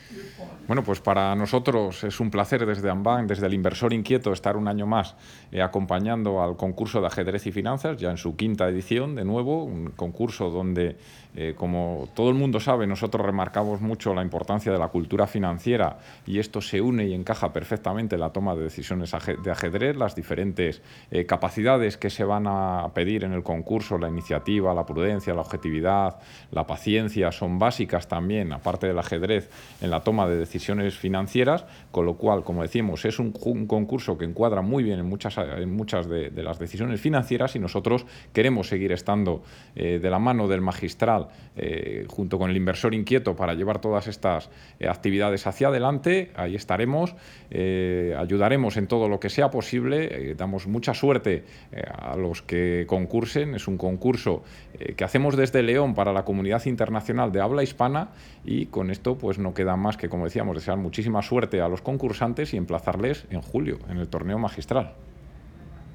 Bueno, pues para nosotros es un placer desde AmBank, desde el Inversor Inquieto, estar un año más acompañando al concurso de ajedrez y finanzas, ya en su quinta edición, de nuevo, un concurso donde, como todo el mundo sabe, nosotros remarcamos mucho la importancia de la cultura financiera y esto se une y encaja perfectamente en la toma de decisiones de ajedrez, las diferentes capacidades que se van a pedir en el concurso, la iniciativa, la prudencia, la objetividad, la paciencia, son básicas también, aparte del ajedrez, en la toma de decisiones financieras, con lo cual, como decimos, es un concurso que encuadra muy bien en muchas de las decisiones financieras y nosotros queremos seguir estando de la mano del magistral junto con el Inversor Inquieto para llevar todas estas actividades hacia adelante. Ahí estaremos, ayudaremos en todo lo que sea posible, damos mucha suerte a los que concursen. Es un concurso que hacemos desde León para la comunidad internacional de habla hispana y con esto pues no queda más que, como decíamos, desear muchísima suerte a los concursantes y emplazarles en julio en el torneo magistral.